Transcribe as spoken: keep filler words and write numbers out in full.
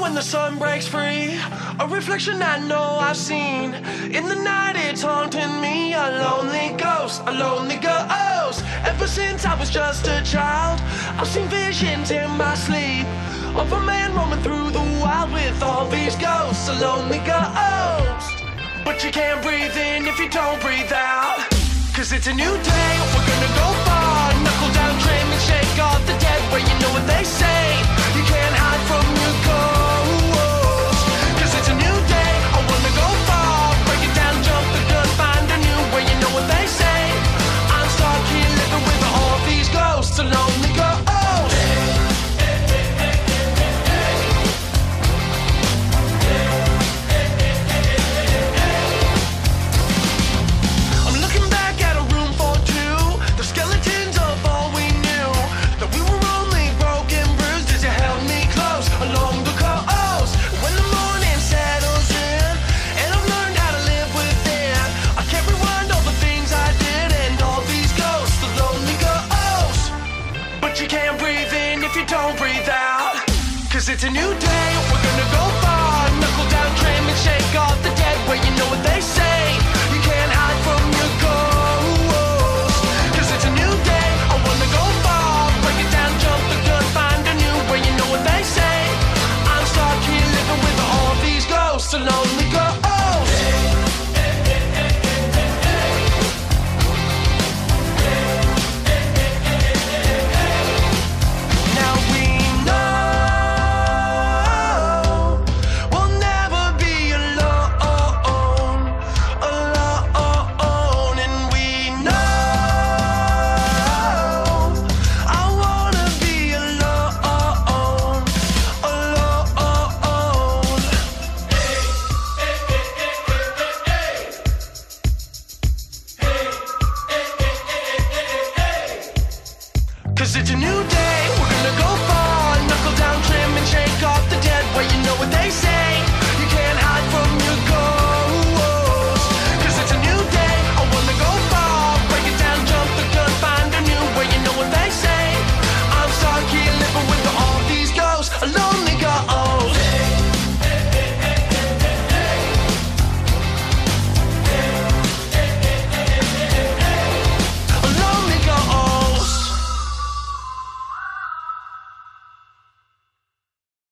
when the sun breaks free, a reflection I know I've seen. In the night it's haunting me, a lonely ghost, a lonely ghost. Ever since I was just a child, I've seen visions in my sleep of a man roaming through the wild with all these ghosts, a lonely ghost. But you can't breathe in if you don't breathe out, 'cause it's a new day, we're gonna go far. Knuckle down, dream and shake off the dead weight. You know what they say, you can't hide from your ghost. 'Cause it's a new day, I wanna go far. Break it down, jump the gun, find a new way. You know what they say, I'm stuck here living with all these ghosts, a lonely ghost. It's a new day.